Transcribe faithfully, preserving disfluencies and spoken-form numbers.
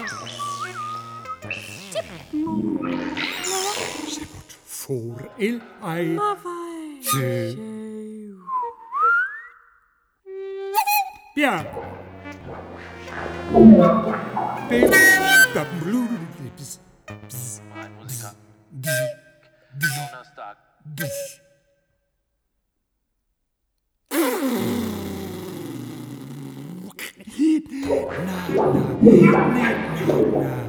Sikkert for el ej til Bjørn. Bim, stop, blues. Nej, musiker. Donnerstag. Na, na, na, na, na.